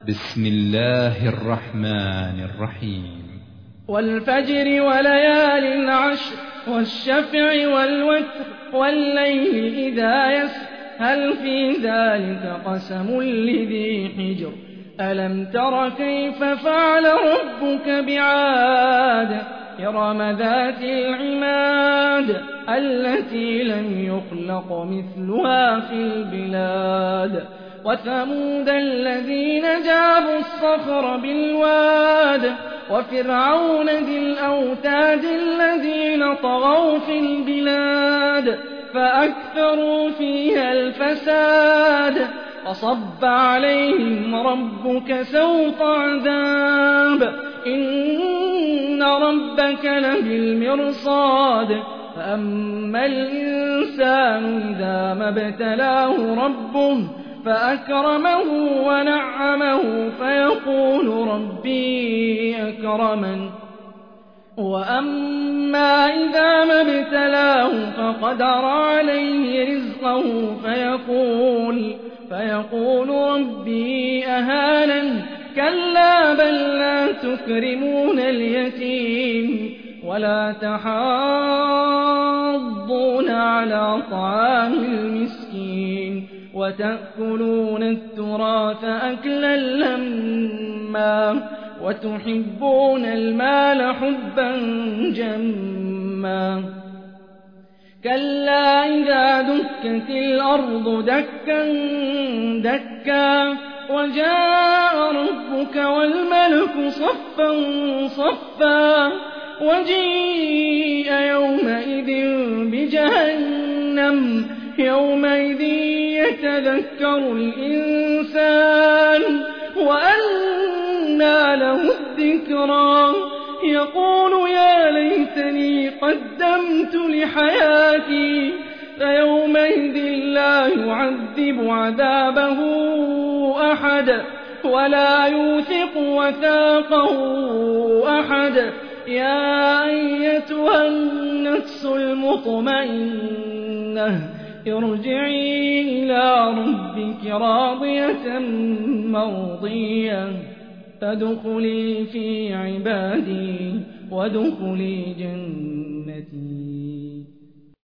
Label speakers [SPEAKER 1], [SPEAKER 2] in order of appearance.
[SPEAKER 1] بسم الله الرحمن الرحيم
[SPEAKER 2] والفجر وليال عشر والشفع والوتر والليل إذا يسر هل في ذلك قسم لذي حجر ألم تر كيف فعل ربك بعاد إرم ذات العماد التي لم يخلق مثلها في البلاد وثمود الذين جابوا الصخر بالواد وفرعون ذي الأوتاد الذين طغوا في البلاد فأكثروا فيها الفساد فصب عليهم ربك سوط عذاب إن ربك لبالمرصاد فأما الإنسان إذا ما ابتلاه ربه فأكرمه ونعمه فيقول ربي أكرمن وأما إذا ما ابتلاه فقدر عليه رزقه فيقول ربي أهانن كلا بل لا تكرمون اليتيم ولا تحاضون على طعام المسكين وتأكلون التراث أكلا لما وتحبون المال حبا جما كلا إذا دكت الأرض دكا دكا وجاء ربك والملك صفا صفا وجيء يومئذ بجهنم يومئذ يتذكر الإنسان وأنى له الذكرى يقول يا ليتني قدمت لحياتي فيومئذ لا يعذب عذابه أحد ولا يوثق وثاقه أحد يا أيتها النفس المطمئنة ارجعي إلى ربك راضية مرضية فادخلي في عبادي وادخلي جنتي.